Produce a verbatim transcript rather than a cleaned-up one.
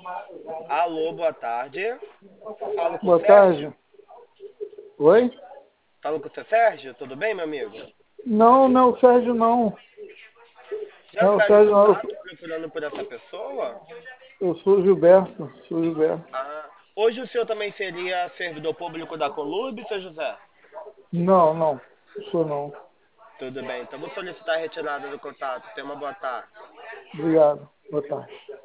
Alô, boa tarde. Falo com o Boa Sérgio. tarde. Oi? Falo com o seu Sérgio, tudo bem, meu amigo? Não, não, Sérgio não. Já Não, saiu em Sérgio não. contato procurando por essa pessoa? Eu sou Gilberto. Sou Gilberto. Ah, hoje o senhor também seria servidor público da Colube, seu José? Não, não. Sou não. Tudo bem, então vou solicitar a retirada do contato. Tenha uma boa tarde. Obrigado. Boa tarde.